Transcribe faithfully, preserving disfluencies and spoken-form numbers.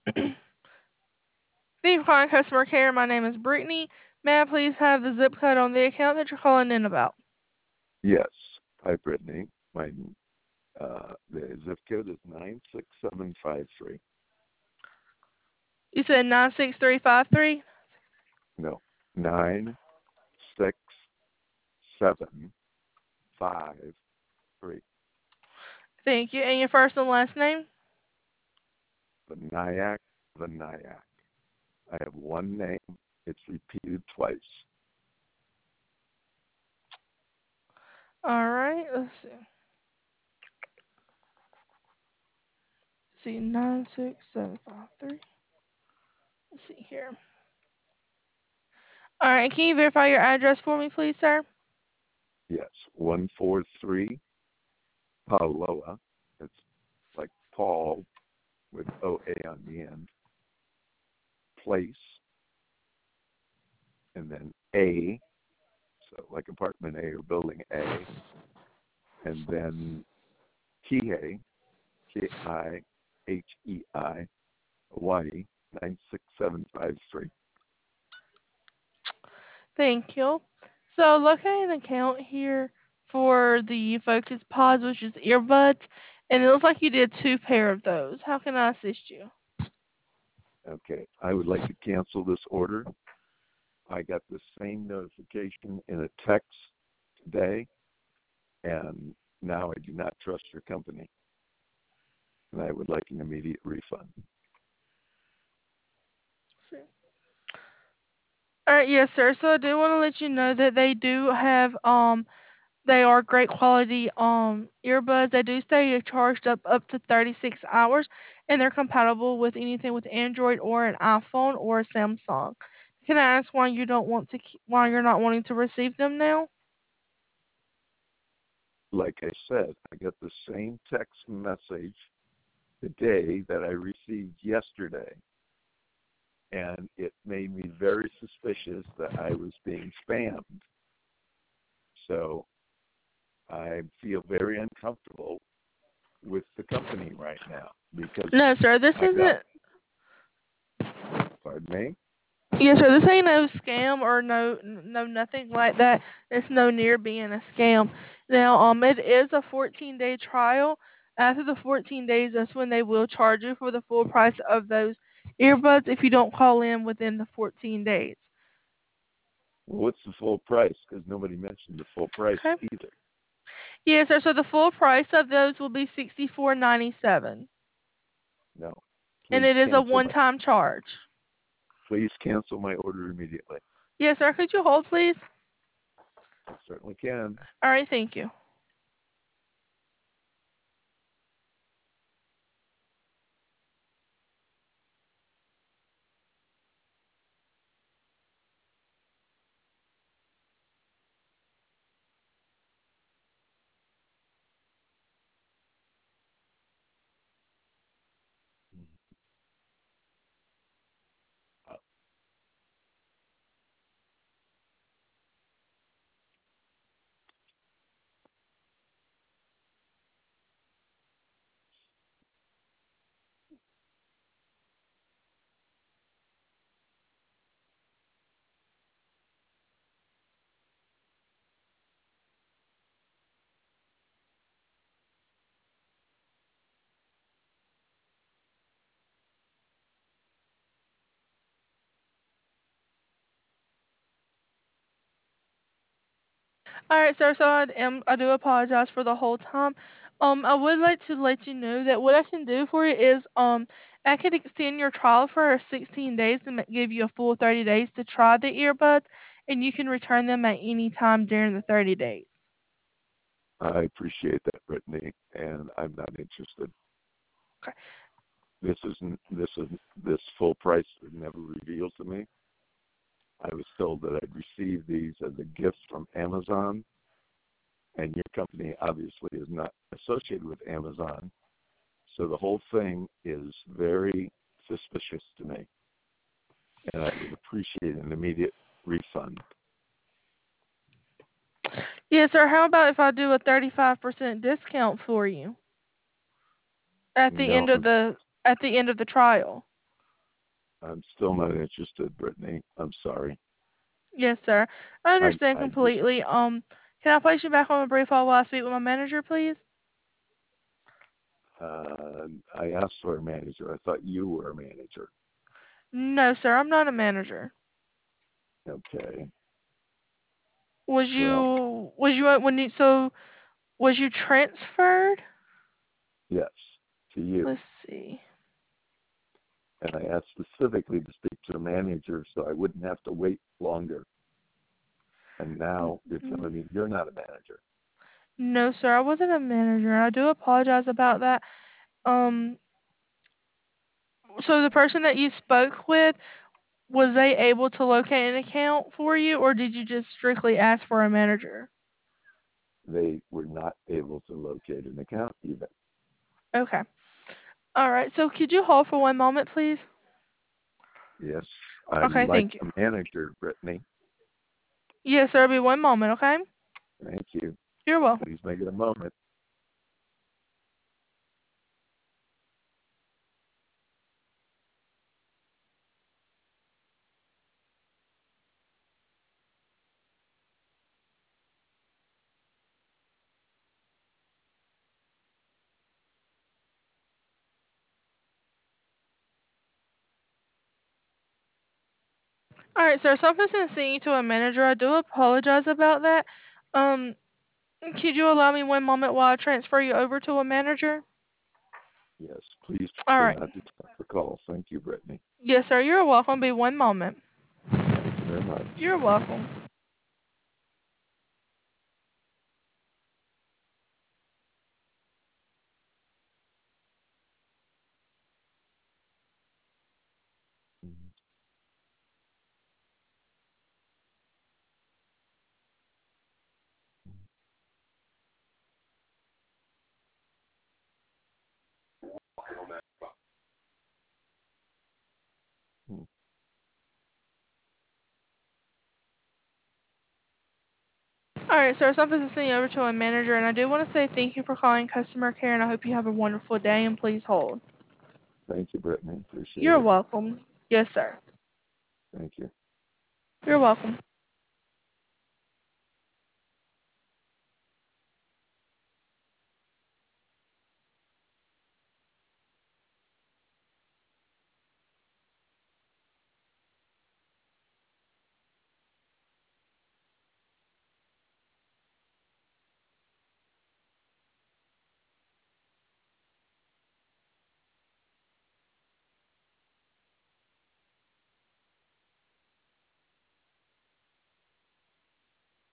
Thank you for calling customer care. My name is Brittany. May I please have the zip code on the account that you're calling in about? Yes. Hi, Brittany. My uh, the zip code is nine six seven five three. You said nine six three five three? No, nine six seven five three. Thank you. And your first and last name? The Nyack, the Nyack. I have one name. It's repeated twice. All right. Let's see. See, nine six seven five three. Let's see here. All right. Can you verify your address for me, please, sir? Yes, one four three Pauloa. It's like Paul with O A on the end. Place, and then A, so like apartment A or building A, and then Kihei, K I H E I, Hawaii, nine six seven five three. Thank you. So, looking at an account here for the Focus Pods, which is earbuds, and it looks like you did two pair of those. How can I assist you? Okay, I would like to cancel this order. I got the same notification in a text today, and now I do not trust your company, and I would like an immediate refund. See. All right, yes, sir. So I do want to let you know that they do have um they are great quality um earbuds. They do stay charged up up to thirty-six hours, and they're compatible with anything with Android or an iPhone or a Samsung. Can I ask why you don't want to ke- why you're not wanting to receive them now? Like I said, I got the same text message today that I received yesterday, and it made me very suspicious that I was being spammed. So I feel very uncomfortable with the company right now because No, sir. This I got, isn't. pardon me, Yes, sir. This ain't no scam or no no nothing like that. It's no near being a scam. Now, um, it is a fourteen day trial. After the fourteen days, that's when they will charge you for the full price of those earbuds if you don't call in within the fourteen days. well, what's the full price? Because nobody mentioned the full price Okay. either. Yes, sir. So the full price of those will be sixty four ninety seven, No, and please it is a cancel one my, time charge. please cancel my order immediately. Yes, sir. Could you hold, please? Certainly can. All right. Thank you. All right, sir. So I am. I do apologize for the whole time. Um, I would like to let you know that what I can do for you is um, I can extend your trial for sixteen days and ma- give you a full thirty days to try the earbuds, and you can return them at any time during the thirty days. I appreciate that, Brittany, and I'm not interested. Okay. This isn't this is this full price was never revealed to me. I was told that I'd receive these as a gift from Amazon, and your company obviously is not associated with Amazon. So the whole thing is very suspicious to me, and I would appreciate an immediate refund. Yes, sir. How about if I do a thirty-five percent discount for you at the No, end of the at the end of the trial? I'm still not interested, Brittany. I'm sorry. Yes, sir. I I understand I just completely. Um, can I place you back on a brief hold while I speak with my manager, please? uh, I asked for a manager. I thought you were a manager. No, sir, I'm not a manager. Okay. Was Well, you was you when you so was you transferred? yes, to you. Let's see. And I asked specifically to speak to a manager so I wouldn't have to wait longer. And now you're Mm, telling me you're not a manager. No, sir, I wasn't a manager. I do apologize about that. Um, so the person that you spoke with, was they able to locate an account for you, or did you just strictly ask for a manager? They were not able to locate an account even. Okay. All right. So could you hold for one moment, please? Yes, I'd Okay, like thank you. a manager, Brittany. Yes, sir. It'll be one moment, okay? Thank you. You're welcome. Please make it a moment. All right, sir. So I'm supposed to send you to a manager. I do apologize about that. Um, could you allow me one moment while I transfer you over to a manager? Yes, please All try right. not to stop the call. Thank you, Brittany. Yes, sir. You're welcome. Be one moment. Thank you very much. You're welcome. Hmm. All right, sir. So I'm supposed to send you over to a manager, and I do want to say thank you for calling customer care, and I hope you have a wonderful day. And please hold. Thank you, Brittany. Appreciate You're it. welcome. Yes, sir. Thank you. You're welcome.